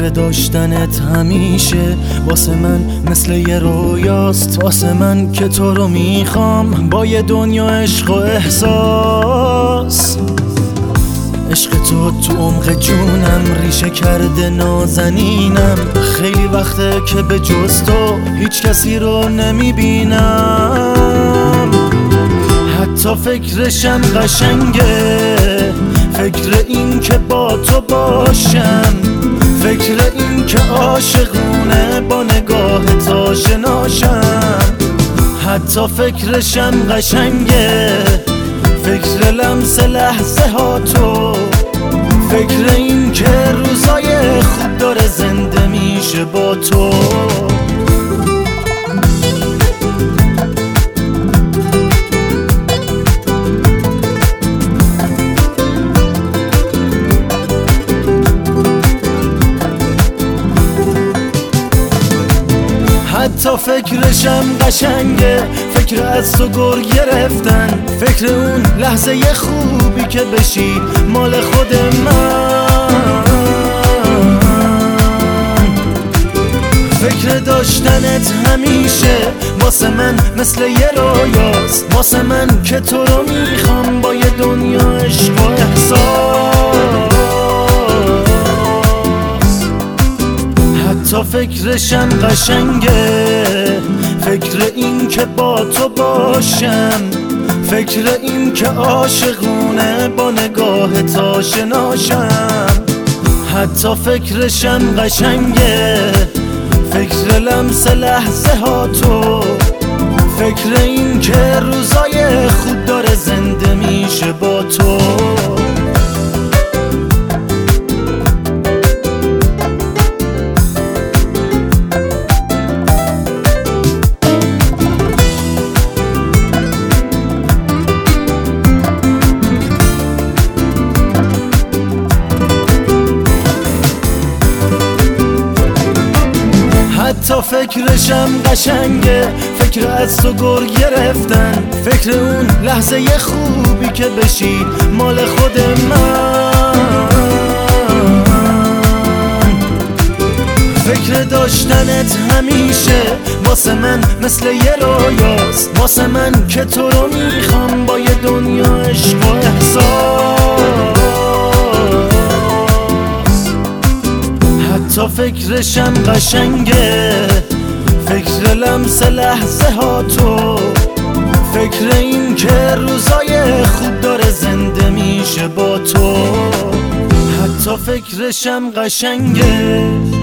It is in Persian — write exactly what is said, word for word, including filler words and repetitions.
فکر داشتنت همیشه واسه من مثل یه رویاست، واسه من که تو رو میخوام با یه دنیا عشق و احساس. عشق تو تو عمق جونم ریشه کرده نازنینم، خیلی وقته که به جز تو هیچ کسی رو نمیبینم. حتی فکرشم قشنگه، فکر این که با تو باشم، فکر این که عاشقونه با نگاهت آشناشم. حتی فکرشم قشنگه، فکر لمس لحظه ها تو، فکر این که روزای خوب داره زنده میشه با تو. حتی فکرشم قشنگه، فکر از تو گر گرفتن، فکر اون لحظه خوبی که بشی مال خود من. فکر داشتنت همیشه واسه من مثل یه رویاست، واسه من که تو رو میخوام با یه دنیا عشق و احساس. حتی فکرشم قشنگه، فکر این که با تو باشم، فکر این که عاشقونه با نگاهت آشناشم. حتی فکرشم قشنگه، فکر لمس لحظه ها تو، فکر این که روزای خوب داره زنده میشه با تو. حتی فکرشم قشنگه، فکر از تو گر گرفتن، فکر اون لحظه خوبی که بشی مال خود من. فکر داشتنت همیشه واسه من مثل یه رویاست، واسه من که تو رو میخوام با یه دنیا عشق و احساس. حتی فکرشم قشنگه، فکر لمس لحظه ها تو، فکر این که روزای خوب داره زنده میشه با تو. حتی فکرشم قشنگه.